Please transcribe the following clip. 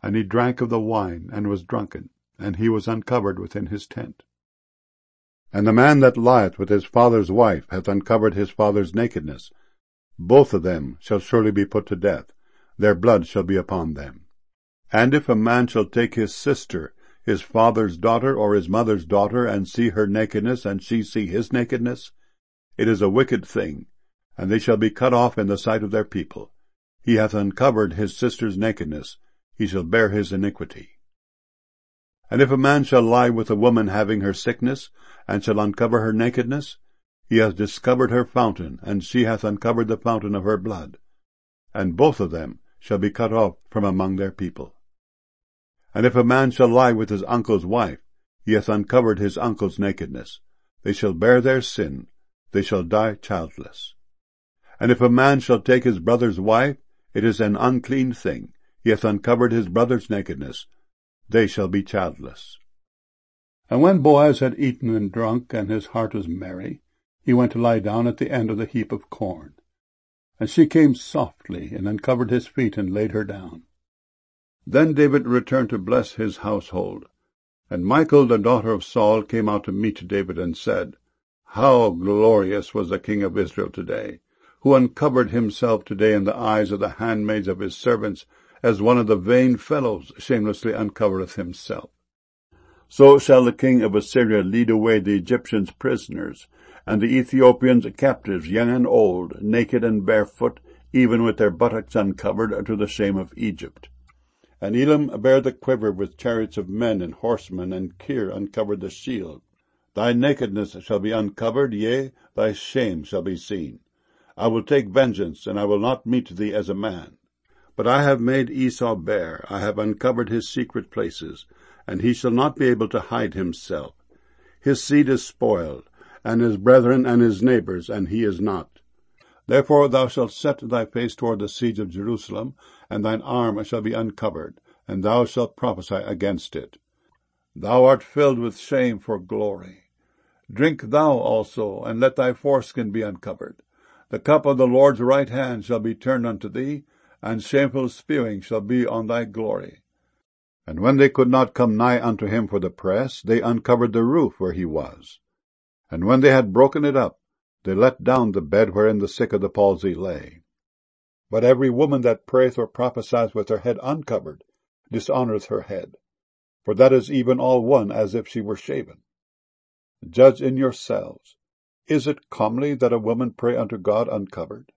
And he drank of the wine, and was drunken, and he was uncovered within his tent. And the man that lieth with his father's wife hath uncovered his father's nakedness. Both of them shall surely be put to death, their blood shall be upon them. And if a man shall take his sister, his father's daughter, or his mother's daughter, and see her nakedness, and she see his nakedness, it is a wicked thing, and they shall be cut off in the sight of their people. He hath uncovered his sister's nakedness, he shall bear his iniquity. And if a man shall lie with a woman having her sickness, and shall uncover her nakedness, he hath discovered her fountain, and she hath uncovered the fountain of her blood. And both of them shall be cut off from among their people. And if a man shall lie with his uncle's wife, he hath uncovered his uncle's nakedness. They shall bear their sin, they shall die childless. And if a man shall take his brother's wife, it is an unclean thing. He hath uncovered his brother's nakedness. They shall be childless. And when Boaz had eaten and drunk, and his heart was merry, he went to lie down at the end of the heap of corn. And she came softly, and uncovered his feet, and laid her down. Then David returned to bless his household. And Michal the daughter of Saul came out to meet David, and said, How glorious was the king of Israel today, who uncovered himself today in the eyes of the handmaids of his servants, as one of the vain fellows shamelessly uncovereth himself. So shall the king of Assyria lead away the Egyptians prisoners, and the Ethiopians captives, young and old, naked and barefoot, even with their buttocks uncovered, to the shame of Egypt. And Elam bare the quiver with chariots of men and horsemen, and Kir uncovered the shield. Thy nakedness shall be uncovered, yea, thy shame shall be seen. I will take vengeance, and I will not meet thee as a man. But I have made Esau bare, I have uncovered his secret places, and he shall not be able to hide himself. His seed is spoiled, and his brethren and his neighbors, and he is not. Therefore thou shalt set thy face toward the siege of Jerusalem, and thine arm shall be uncovered, and thou shalt prophesy against it. Thou art filled with shame for glory. Drink thou also, and let thy foreskin be uncovered. The cup of the Lord's right hand shall be turned unto thee, and shameful spewing shall be on thy glory. And when they could not come nigh unto him for the press, they uncovered the roof where he was. And when they had broken it up, they let down the bed wherein the sick of the palsy lay. But every woman that prayeth or prophesieth with her head uncovered dishonoureth her head, for that is even all one as if she were shaven. Judge in yourselves. Is it comely that a woman pray unto God uncovered?